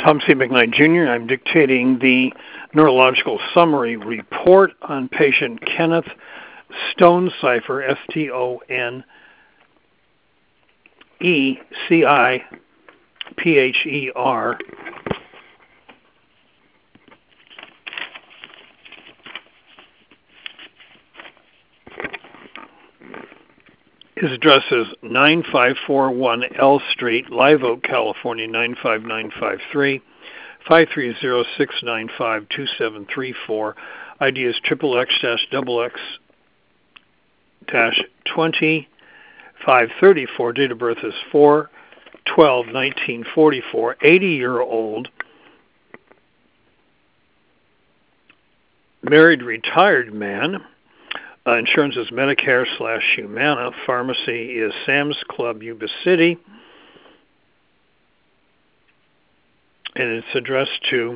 Tom C. McKnight Jr. I'm dictating the neurological summary report on patient Kenneth Stonecipher, Stonecipher. His address is 9541 L Street, Live Oak, California, 95953, 530-695-2734. ID is XXX-XX-20-534. Date of birth is 4/12/1944. 80-year-old, married, retired man. Insurance is Medicare/Humana. Pharmacy is Sam's Club, Yuba City. And it's addressed to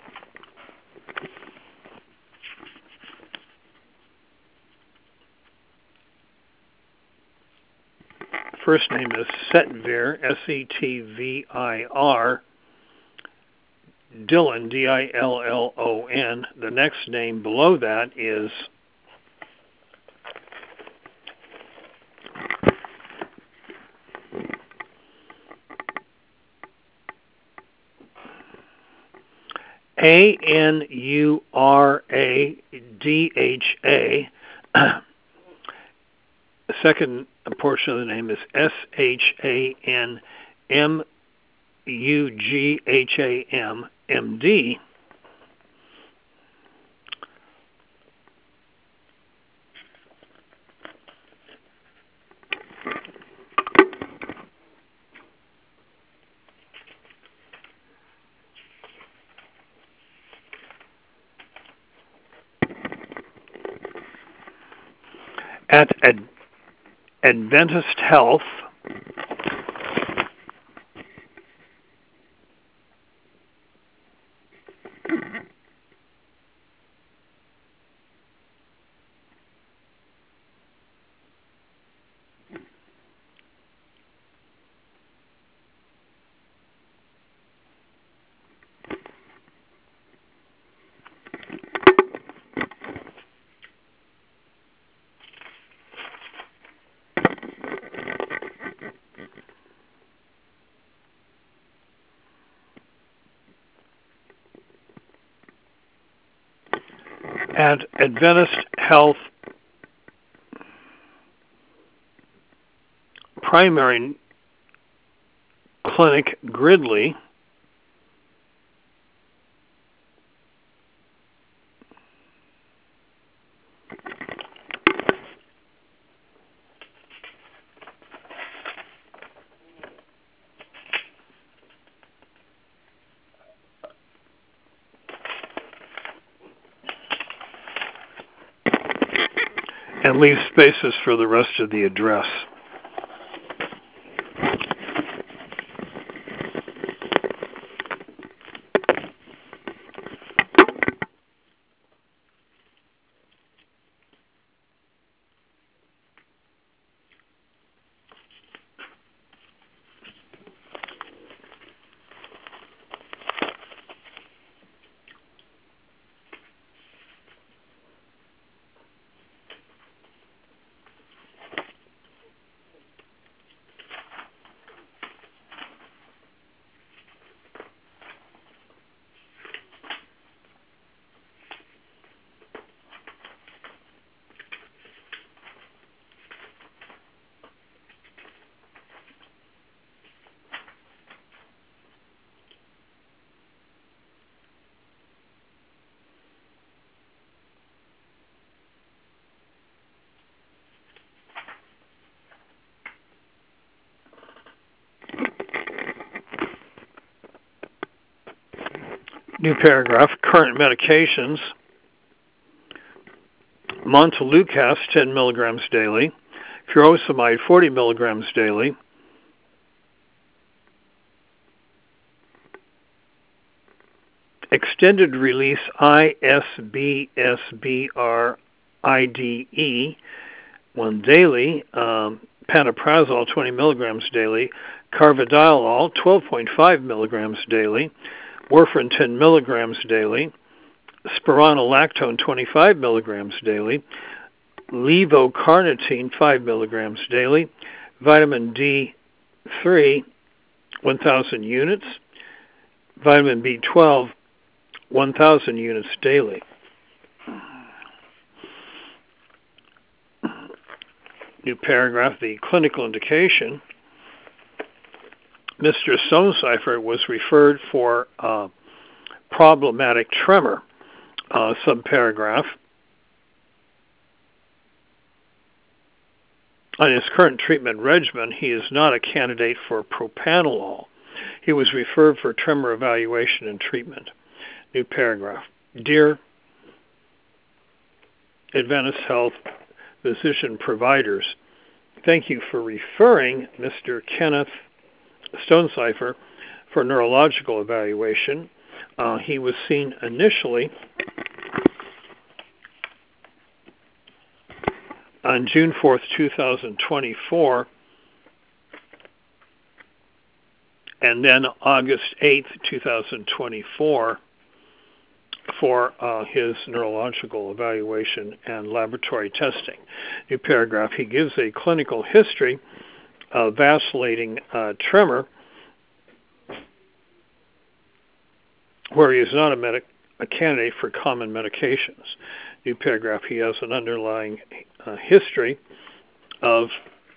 first name is Setvir, Setvir. Dillon, Dillon. The next name below that is Anuradha. The second portion of the name is Shanmugam, MD. At Adventist Health, Primary Clinic, Gridley. And leave spaces for the rest of the address. New paragraph, current medications. Montelukast, 10 milligrams daily. Furosemide, 40 milligrams daily. Extended release ISBSBRIDE, 1 daily. Pantoprazole, 20 milligrams daily. Carvedilol, 12.5 milligrams daily. warfarin 10 milligrams daily, spironolactone 25 milligrams daily, levocarnitine 5 milligrams daily, vitamin D3 1,000 units, vitamin B12 1,000 units daily. New paragraph, the clinical indication. Mr. Stonecipher was referred for problematic tremor, subparagraph. On his current treatment regimen, he is not a candidate for propranolol. He was referred for tremor evaluation and treatment. New paragraph. Dear Adventist Health physician providers, thank you for referring Mr. Kenneth Stonecipher for neurological evaluation. He was seen initially on June 4th, 2024, and then August 8th, 2024, for his neurological evaluation and laboratory testing. New paragraph, he gives a clinical history of vacillating tremor where he is not a candidate for common medications. New paragraph, he has an underlying history of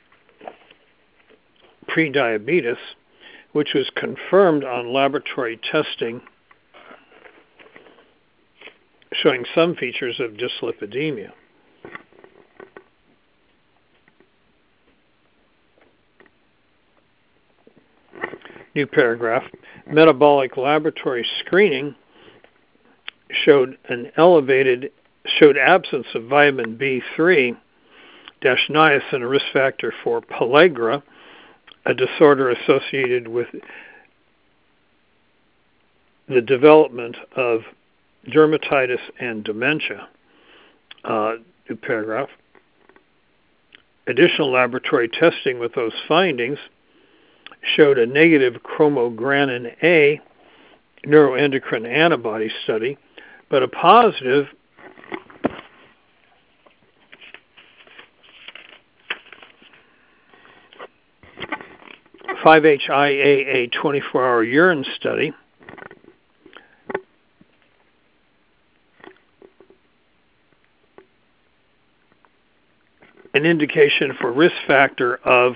prediabetes, which was confirmed on laboratory testing showing some features of dyslipidemia. New paragraph, metabolic laboratory screening showed absence of vitamin B3, niacin, a risk factor for pellagra, a disorder associated with the development of dermatitis and dementia. New paragraph. Additional laboratory testing with those findings showed a negative chromogranin A neuroendocrine antibody study, but a positive (5-HIAA) 24-hour urine study an indication for risk factor of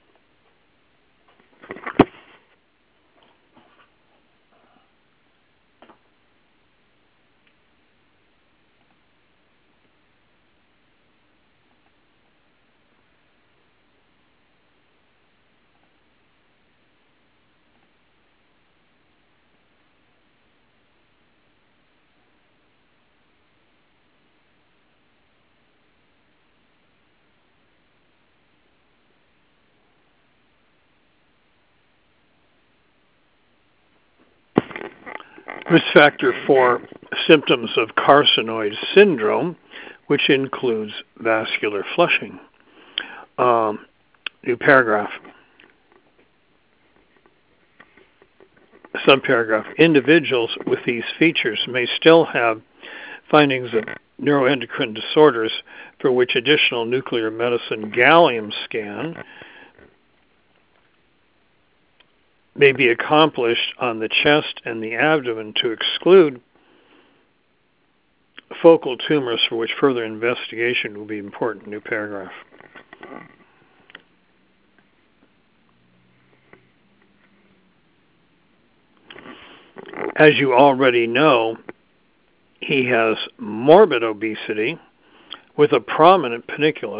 risk factor for symptoms of carcinoid syndrome, which includes vascular flushing. New paragraph. Subparagraph. Individuals with these features may still have findings of neuroendocrine disorders for which additional nuclear medicine gallium scan may be accomplished on the chest and the abdomen to exclude focal tumors for which further investigation will be important. New paragraph. As you already know, he has morbid obesity with a prominent panniculus.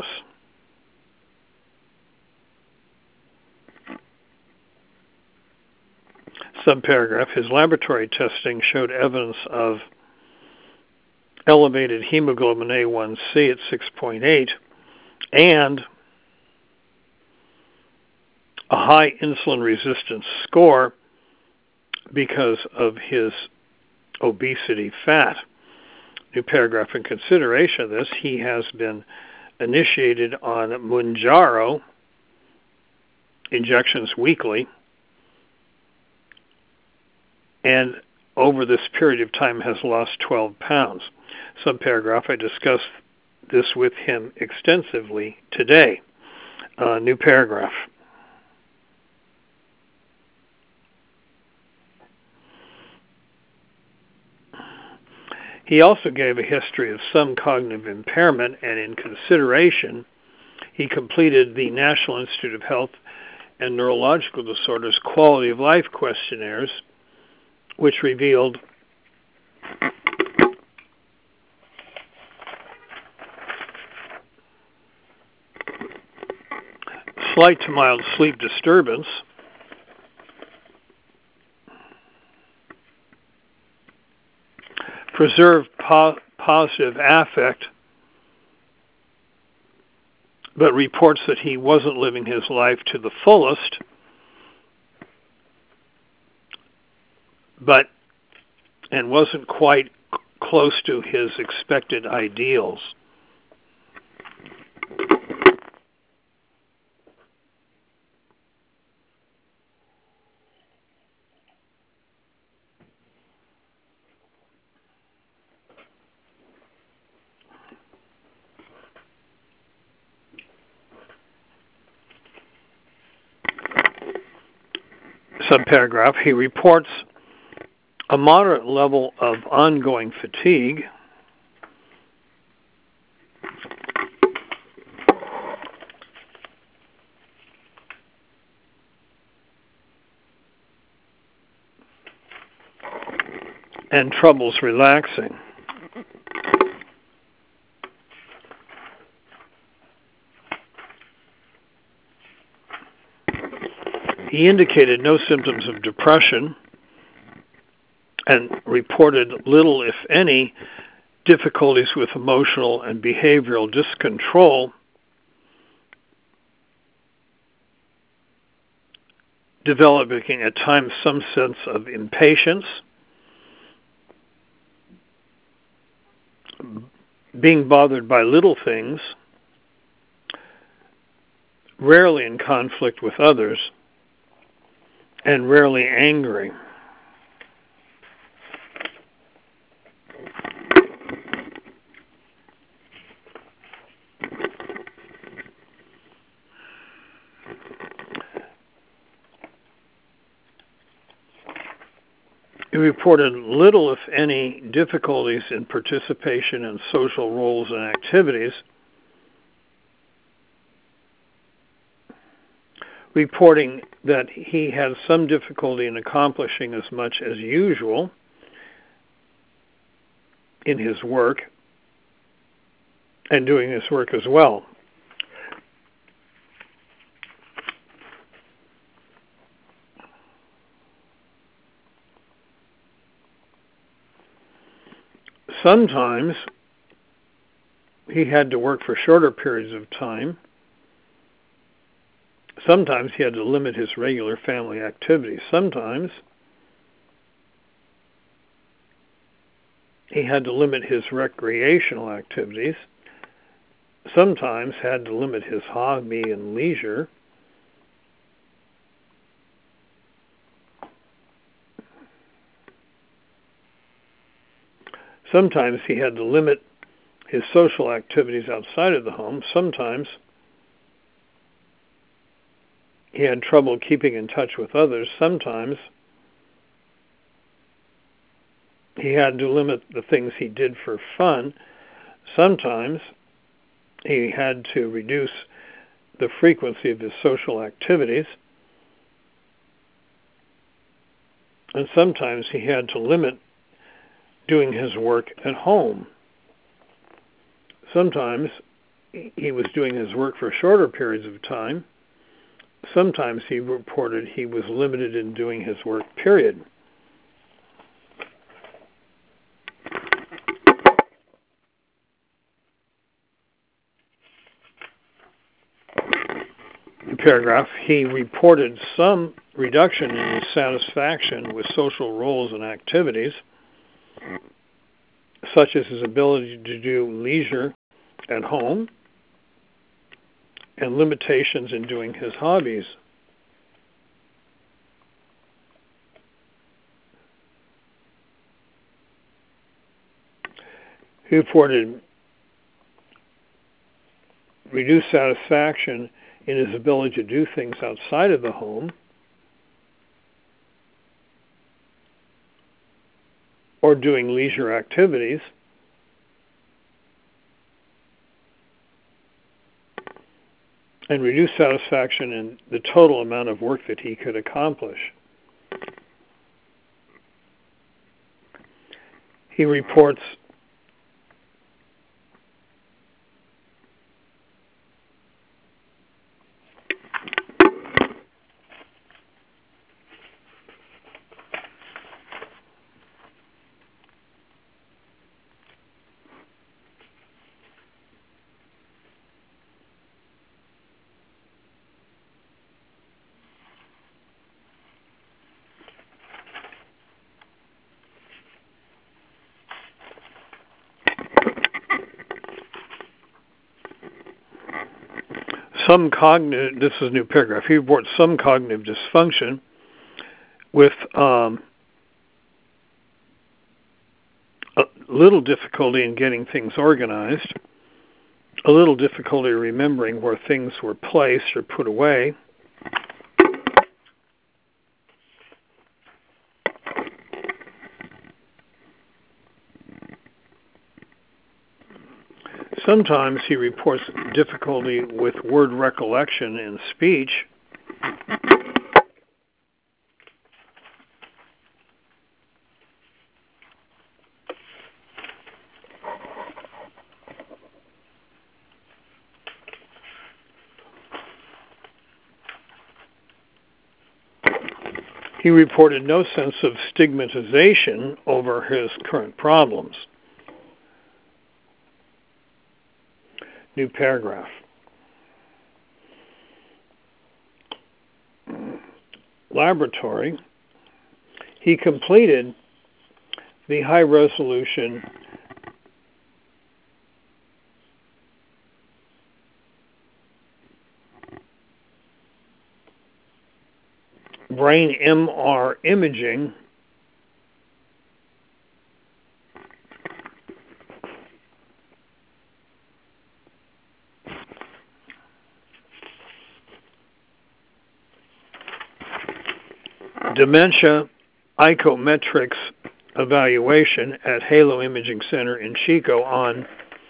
Subparagraph. His laboratory testing showed evidence of elevated hemoglobin A1C at 6.8 and a high insulin resistance score because of his obesity fat. New paragraph. In consideration of this, he has been initiated on Mounjaro injections weekly and over this period of time has lost 12 pounds. Subparagraph, I discussed this with him extensively today. New paragraph. He also gave a history of some cognitive impairment, and in consideration, he completed the National Institute of Health and Neurological Disorders Quality of Life questionnaires, which revealed slight to mild sleep disturbance, preserved positive affect, but reports that he wasn't living his life to the fullest, and wasn't quite close to his expected ideals. Subparagraph, he reports a moderate level of ongoing fatigue, and troubles relaxing. He indicated no symptoms of depression and reported little, if any, difficulties with emotional and behavioral discontrol, developing at times some sense of impatience, being bothered by little things, rarely in conflict with others, and rarely angry. He reported little, if any, difficulties in participation in social roles and activities, reporting that he had some difficulty in accomplishing as much as usual in his work and doing his work as well. Sometimes he had to work for shorter periods of time. Sometimes he had to limit his regular family activities. Sometimes he had to limit his recreational activities. Sometimes had to limit his hobby and leisure. Sometimes he had to limit his social activities outside of the home. Sometimes he had trouble keeping in touch with others. Sometimes he had to limit the things he did for fun. Sometimes he had to reduce the frequency of his social activities. And sometimes he had to limit doing his work at home. Sometimes he was doing his work for shorter periods of time. Sometimes he reported he was limited in doing his work, period. Paragraph, he reported some reduction in his satisfaction with social roles and activities, such as his ability to do leisure at home and limitations in doing his hobbies. He reported reduced satisfaction in his ability to do things outside of the home, or doing leisure activities, and reduced satisfaction in the total amount of work that he could accomplish. He reports this is a new paragraph. He reports some cognitive dysfunction with a little difficulty in getting things organized, a little difficulty remembering where things were placed or put away, sometimes he reports difficulty with word recollection and speech. He reported no sense of stigmatization over his current problems. New paragraph. Laboratory. He completed the high-resolution brain MR imaging dementia icometrics evaluation at Halo Imaging Center in Chico on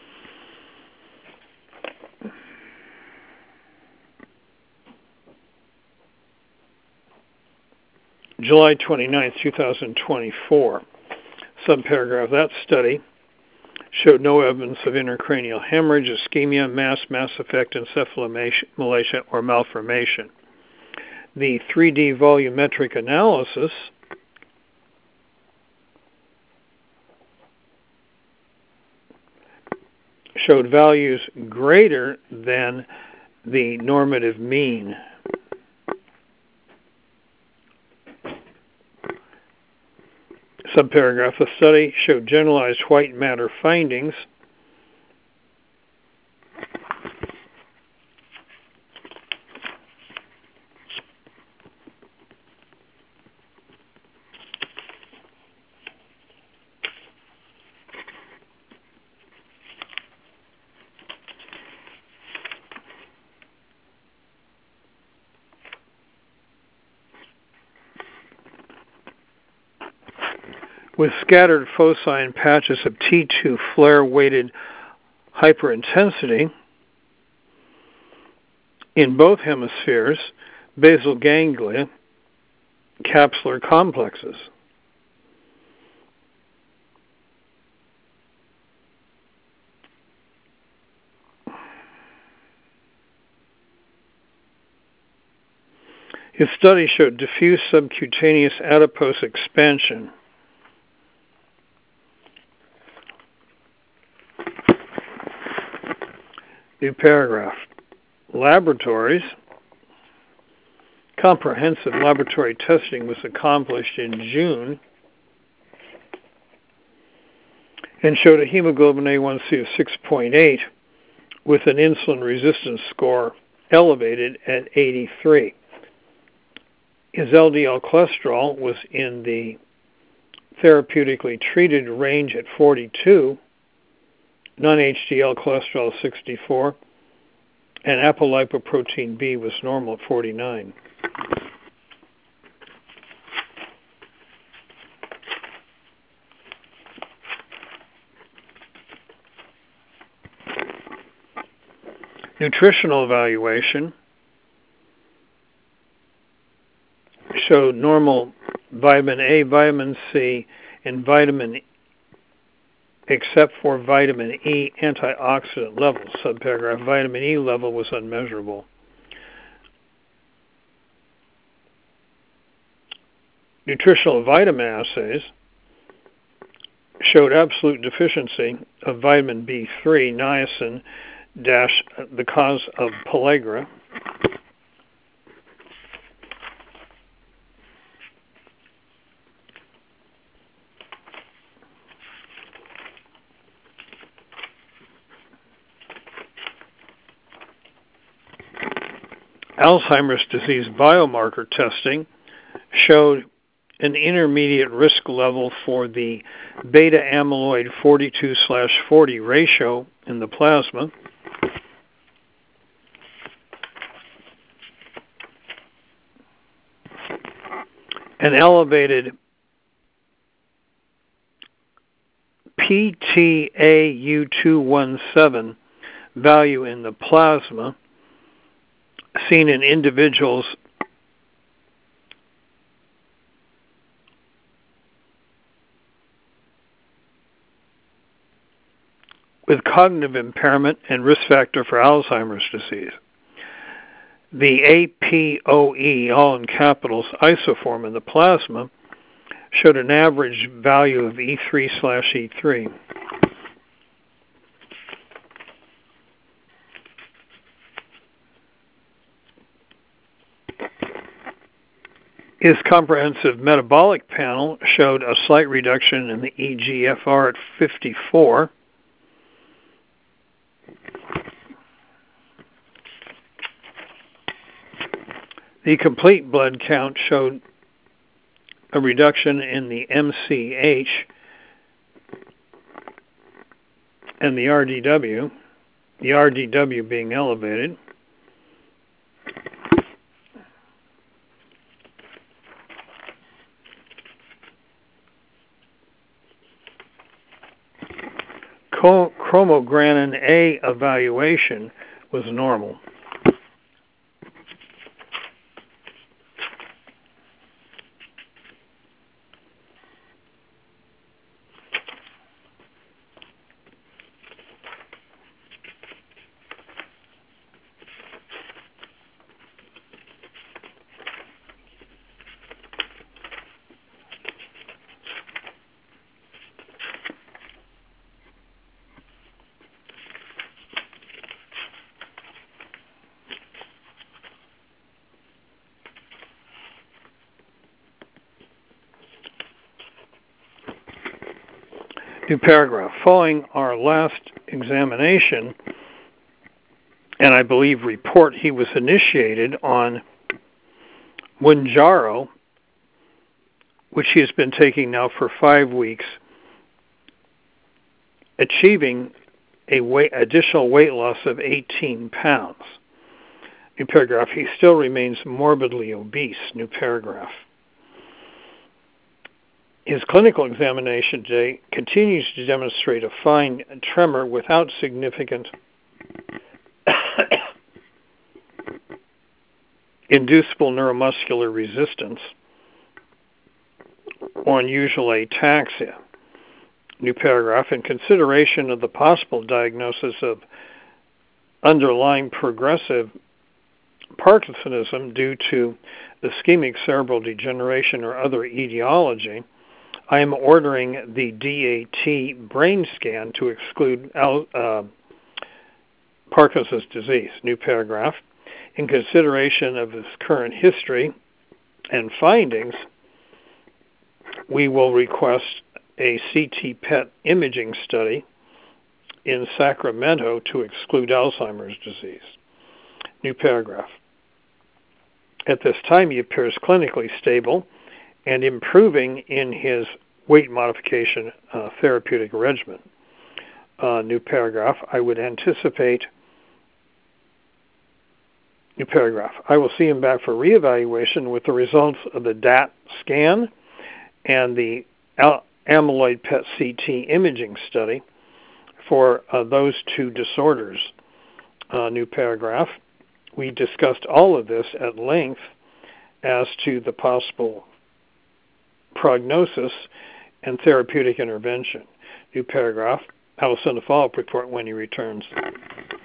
July 29, 2024. Subparagraph, that study showed no evidence of intracranial hemorrhage, ischemia, mass effect, encephalomalacia, or malformation. The 3D volumetric analysis showed values greater than the normative mean. Subparagraph, the study showed generalized white matter findings with scattered foci and patches of T2 flare-weighted hyperintensity in both hemispheres, basal ganglia, capsular complexes. His study showed diffuse subcutaneous adipose expansion. New paragraph. Laboratories. Comprehensive laboratory testing was accomplished in June and showed a hemoglobin A1C of 6.8 with an insulin resistance score elevated at 83. His LDL cholesterol was in the therapeutically treated range at 42, Non-HDL cholesterol 64, and apolipoprotein B was normal at 49. Nutritional evaluation showed normal vitamin A, vitamin C, and vitamin E, except for vitamin E antioxidant levels. Subparagraph, vitamin E level was unmeasurable. Nutritional vitamin assays showed absolute deficiency of vitamin B3, niacin, the cause of pellagra. Alzheimer's disease biomarker testing showed an intermediate risk level for the beta amyloid 42/40 ratio in the plasma. An elevated PTAU217 value in the plasma seen in individuals with cognitive impairment and risk factor for Alzheimer's disease. The APOE, all in capitals, isoform in the plasma showed an average value of E3/E3. His comprehensive metabolic panel showed a slight reduction in the eGFR at 54. The complete blood count showed a reduction in the MCH and the RDW being elevated. Chromogranin A evaluation was normal. New paragraph. Following our last examination, and I believe report, he was initiated on Mounjaro, which he has been taking now for 5 weeks, achieving additional weight loss of 18 pounds. New paragraph. He still remains morbidly obese. New paragraph. His clinical examination today continues to demonstrate a fine tremor without significant inducible neuromuscular resistance or unusual ataxia. New paragraph. In consideration of the possible diagnosis of underlying progressive Parkinsonism due to ischemic cerebral degeneration or other etiology, I am ordering the DAT brain scan to exclude Parkinson's disease. New paragraph. In consideration of his current history and findings, we will request a CT PET imaging study in Sacramento to exclude Alzheimer's disease. New paragraph. At this time, he appears clinically stable and improving in his weight modification therapeutic regimen. new paragraph, I would anticipate, new paragraph, I will see him back for reevaluation with the results of the DAT scan and the amyloid PET CT imaging study for those two disorders. New paragraph. We discussed all of this at length as to the possible prognosis and therapeutic intervention. New paragraph. I will send a follow-up report when he returns.